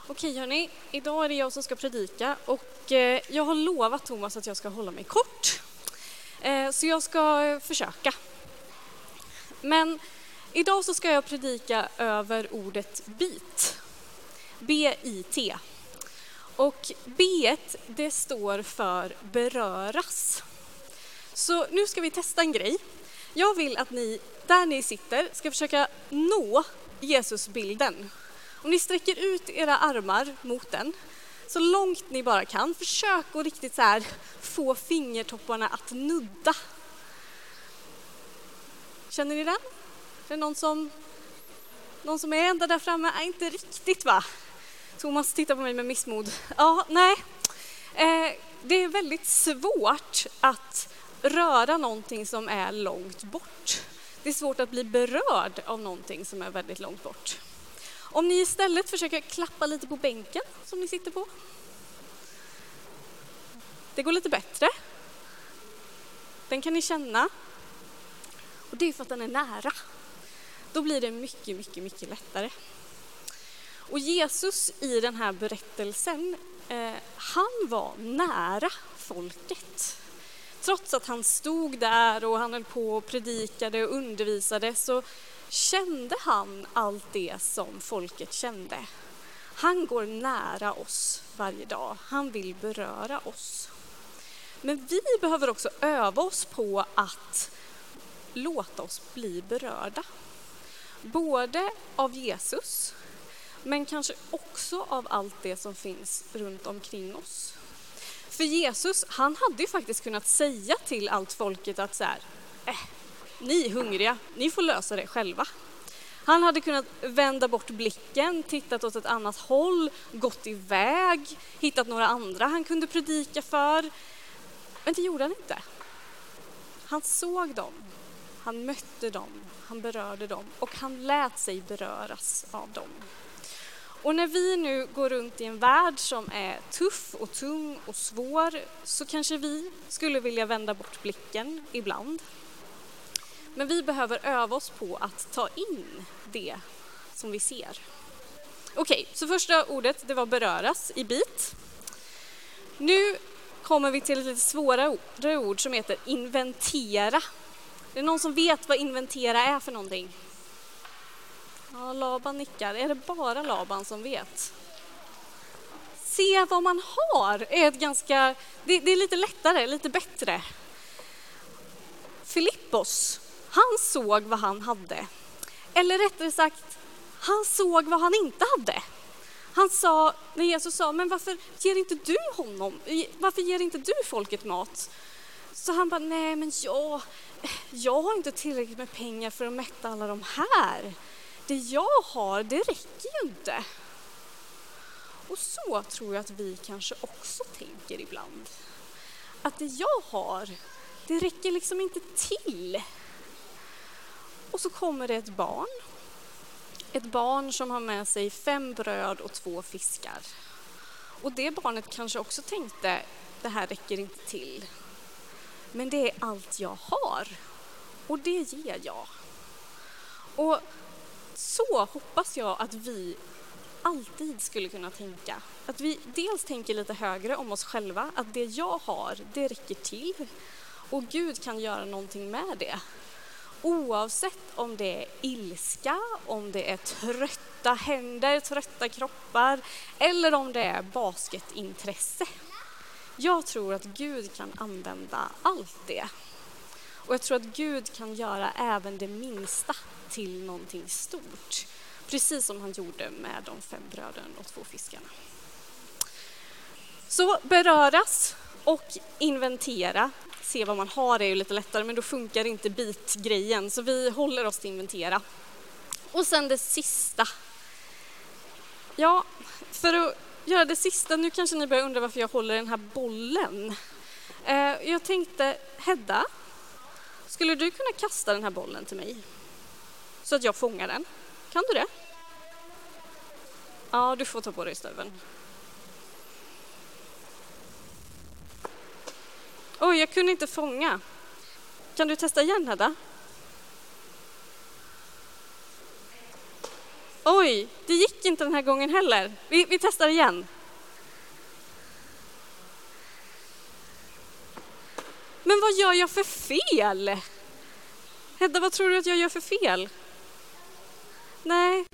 Okej hörni, idag är det jag som ska predika och jag har lovat Thomas att jag ska hålla mig kort. Så jag ska försöka. Men idag så ska jag predika över ordet bit. B-I-T. Och B-et det står för beröras. Så nu ska vi testa en grej. Jag vill att ni, där ni sitter, ska försöka nå Jesusbilden. Om ni sträcker ut era armar mot den, så långt ni bara kan, försök att riktigt så här få fingertopparna att nudda. Känner ni den? Är det någon som är ända där framme? Nej, inte riktigt va? Thomas tittar på mig med missmod. Ja, nej. Det är väldigt svårt att röra någonting som är långt bort. Det är svårt att bli berörd av någonting som är väldigt långt bort. Om ni istället försöker klappa lite på bänken som ni sitter på. Det går lite bättre. Den kan ni känna. Och det är för att den är nära. Då blir det mycket, mycket, mycket lättare. Och Jesus i den här berättelsen, han var nära folket. Trots att han stod där och han höll på och predikade och undervisade så kände han allt det som folket kände. Han går nära oss varje dag. Han vill beröra oss. Men vi behöver också öva oss på att låta oss bli berörda. Både av Jesus, men kanske också av allt det som finns runt omkring oss. För Jesus, han hade ju faktiskt kunnat säga till allt folket att så här, ni är hungriga, ni får lösa det själva. Han hade kunnat vända bort blicken, tittat åt ett annat håll, gått iväg, hittat några andra han kunde predika för. Men det gjorde han inte. Han såg dem, han mötte dem, han berörde dem och han lät sig beröras av dem. Och när vi nu går runt i en värld som är tuff och tung och svår så kanske vi skulle vilja vända bort blicken ibland. Men vi behöver öva oss på att ta in det som vi ser. Okej, så första ordet det var beröras i bit. Nu kommer vi till ett lite svårare ord som heter inventera. Det är någon som vet vad inventera är för någonting? Ja, Laban nickar. Är det bara Laban som vet? Se vad man har är ett ganska... Det är lite lättare, lite bättre. Filippos, han såg vad han hade. Eller rättare sagt, han såg vad han inte hade. Han sa, när Jesus sa, men varför ger inte du honom? Varför ger inte du folket mat? Så han bara, nej men jag har inte tillräckligt med pengar för att mätta alla de här. Det jag har, det räcker ju inte. Och så tror jag att vi kanske också tänker ibland. Att det jag har, det räcker liksom inte till. Och så kommer det ett barn. Ett barn som har med sig 5 bröd och 2 fiskar. Och det barnet kanske också tänkte, det här räcker inte till. Men det är allt jag har. Och det ger jag. Och så hoppas jag att vi alltid skulle kunna tänka. Att vi dels tänker lite högre om oss själva. Att det jag har, det räcker till. Och Gud kan göra någonting med det. Oavsett om det är ilska, om det är trötta händer, trötta kroppar. Eller om det är basketintresse. Jag tror att Gud kan använda allt det. Och jag tror att Gud kan göra även det minsta till någonting stort. Precis som han gjorde med de 5 bröden och 2 fiskarna. Så beröras och inventera. Se vad man har är ju lite lättare, men då funkar inte bitgrejen. Så vi håller oss till inventera. Och sen det sista. Ja, för att göra det sista, nu kanske ni börjar undra varför jag håller den här bollen. Jag tänkte, Hedda, skulle du kunna kasta den här bollen till mig? Så att jag fångar den. Kan du det? Ja, du får ta på dig stöveln. Oj, jag kunde inte fånga. Kan du testa igen, Hedda? Oj, det gick inte den här gången heller. Vi testar igen. Men vad gör jag för fel? Hedda, vad tror du att jag gör för fel? Nej.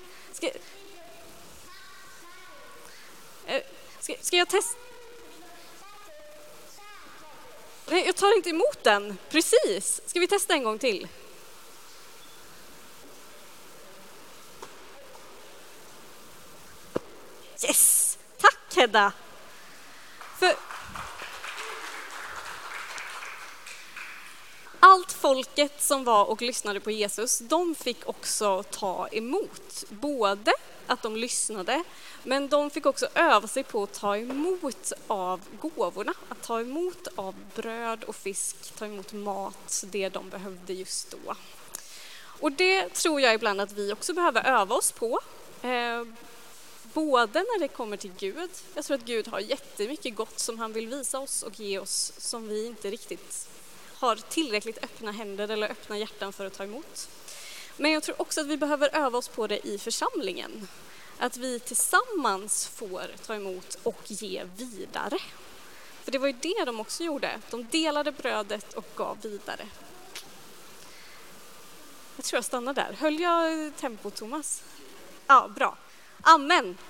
Ska jag testa? Nej, jag tar inte emot den. Precis. Ska vi testa en gång till? Yes! Tack, Hedda! För allt folket som var och lyssnade på Jesus, de fick också ta emot. Både att de lyssnade, men de fick också öva sig på att ta emot av gåvorna. Att ta emot av bröd och fisk, ta emot mat, det de behövde just då. Och det tror jag ibland att vi också behöver öva oss på. Både när det kommer till Gud. Jag tror att Gud har jättemycket gott som han vill visa oss och ge oss som vi inte riktigt har tillräckligt öppna händer eller öppna hjärtan för att ta emot. Men jag tror också att vi behöver öva oss på det i församlingen. Att vi tillsammans får ta emot och ge vidare. För det var ju det de också gjorde. De delade brödet och gav vidare. Jag tror jag stannar där. Höll jag tempo, Thomas? Ja, bra. Amen.